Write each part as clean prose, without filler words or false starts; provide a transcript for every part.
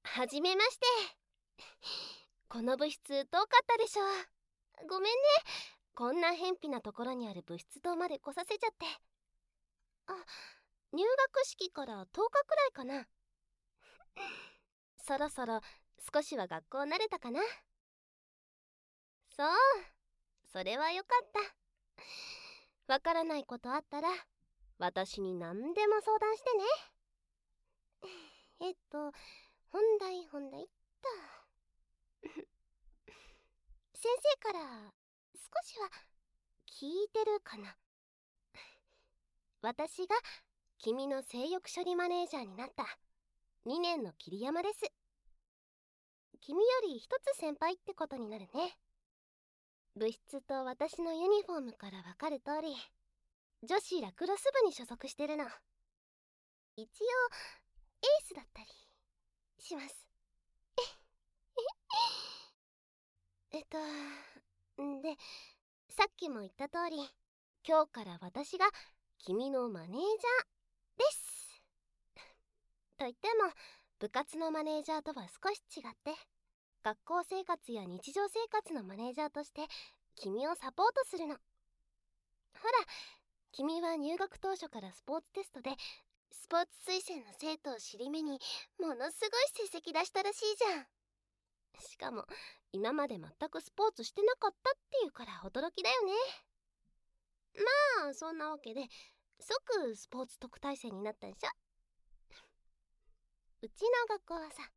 はじめまして。この部室遠かったでしょ。ごめんね、こんな偏僻なところにある部室棟まで来させちゃって。あ、入学式から10日くらいかな。そろそろ少しは学校慣れたかな。そう、それはよかった。わからないことあったら私に何でも相談してね。本題っと。先生から少しは聞いてるかな。私が君の性欲処理マネージャーになった2年の桐山です。君より一つ先輩ってことになるね。部室と私のユニフォームからわかる通り、女子ラクロス部に所属してるの。一応エースだったりします。で、さっきも言った通り、今日から私が君のマネージャーです。と言っても部活のマネージャーとは少し違って、学校生活や日常生活のマネージャーとして君をサポートするの。ほら、君は入学当初からスポーツテストでスポーツ推薦の生徒を尻目にものすごい成績出したらしいじゃん。しかも今まで全くスポーツしてなかったっていうから驚きだよね。まあそんなわけで即スポーツ特待生になったんしょ。うちの学校はさ、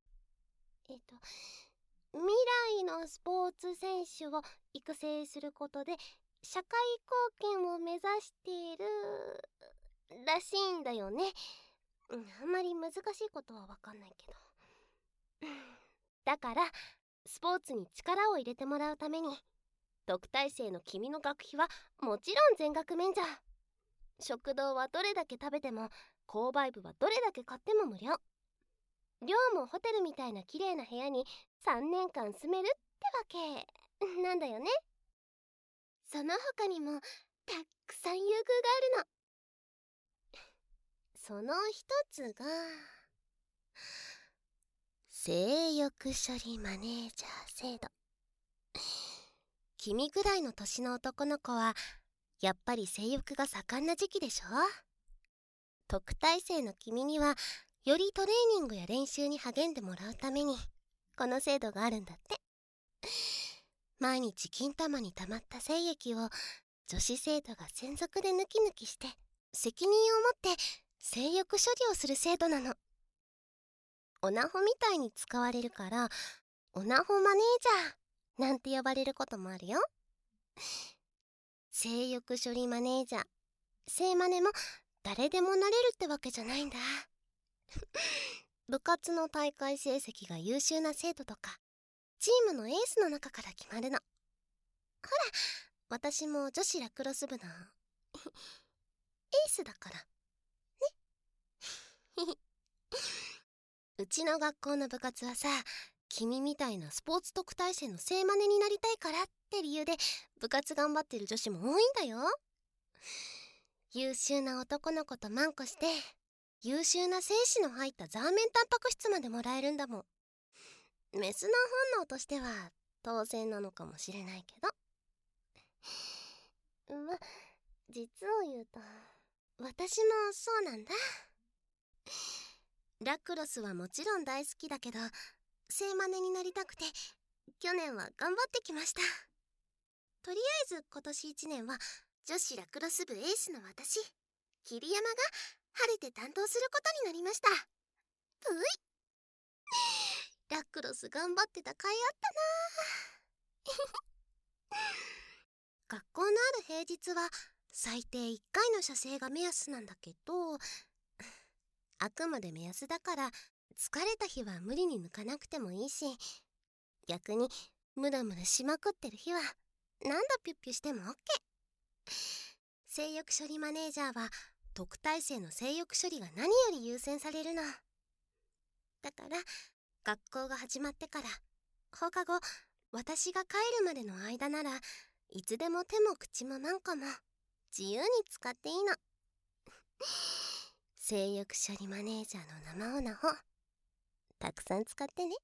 未来のスポーツ選手を育成することで社会貢献を目指しているらしいんだよね。あんまり難しいことはわかんないけど。だからスポーツに力を入れてもらうために、特待生の君の学費はもちろん全額免除。食堂はどれだけ食べても、購買部はどれだけ買っても無料。寮もホテルみたいな綺麗な部屋に3年間住めるってわけなんだよね。その他にもたくさん優遇があるの。その一つが性欲処理マネージャー制度。君ぐらいの年の男の子はやっぱり性欲が盛んな時期でしょ。特待生の君にはよりトレーニングや練習に励んでもらうためにこの制度があるんだって。毎日金玉に溜まった精液を女子生徒が専属で抜き抜きして責任を持って性欲処理をする制度なの。オナホみたいに使われるからオナホマネージャーなんて呼ばれることもあるよ。性欲処理マネージャー、性マネも誰でもなれるってわけじゃないんだ。部活の大会成績が優秀な生徒とかチームのエースの中から決まるの。ほら、私も女子ラクロス部のエースだからね。うちの学校の部活はさ、君みたいなスポーツ特待生の性マネになりたいからって理由で部活頑張ってる女子も多いんだよ。優秀な男の子とマンコして優秀な精子の入ったザーメンタンパク質までもらえるんだもん。メスの本能としては当然なのかもしれないけど、実を言うと私もそうなんだ。ラクロスはもちろん大好きだけど、性マネになりたくて去年は頑張ってきました。とりあえず今年1年は女子ラクロス部エースの私、桐山が晴れて担当することになりました。ぷいラクロス頑張ってた甲斐あったな。学校のある平日は最低1回の射精が目安なんだけど、あくまで目安だから疲れた日は無理に抜かなくてもいいし、逆にムラムラしまくってる日は何度ピュッピュしても OK。 性欲処理マネージャーは特待生の性欲処理が何より優先されるの。だから学校が始まってから放課後、私が帰るまでの間ならいつでも手も口もマンコも自由に使っていいの。性欲処理マネージャーの生オナホたくさん使ってね。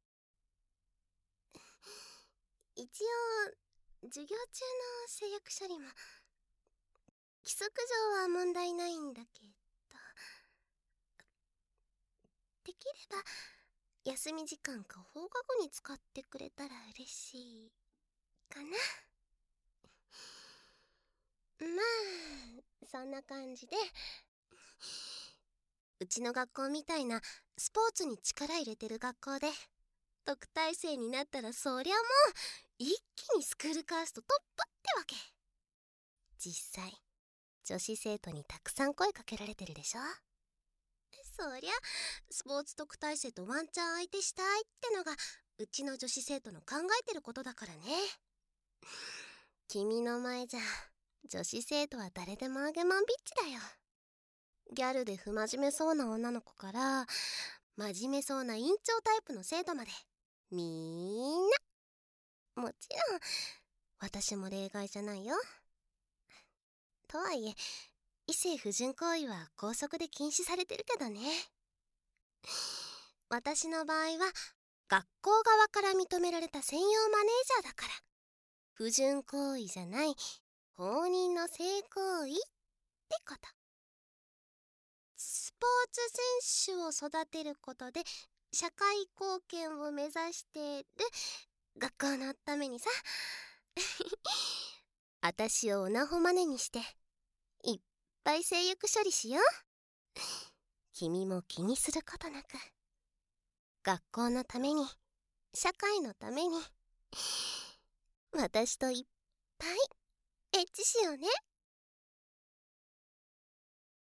一応授業中の制約処理も規則上は問題ないんだけど、できれば休み時間か放課後に使ってくれたら嬉しいかな。まあそんな感じで、うちの学校みたいなスポーツに力入れてる学校で特待生になったら、そりゃもう一気にスクールカーストトップってわけ。実際女子生徒にたくさん声かけられてるでしょ。そりゃスポーツ特待生とワンチャン相手したいってのがうちの女子生徒の考えてることだからね。君の前じゃ女子生徒は誰でもあげまんビッチだよ。ギャルで不真面目そうな女の子から真面目そうな委員長タイプの生徒まで、みんな。もちろん私も例外じゃないよ。とはいえ異性不純行為は校則で禁止されてるけどね。私の場合は学校側から認められた専用マネージャーだから、不純行為じゃない公認の性行為ってこと。スポーツ選手を育てることで社会貢献を目指してる学校のためにさ。私をオナホマネにしていっぱい性欲処理しよう。君も気にすることなく学校のために社会のために私といっぱいエッチしようね。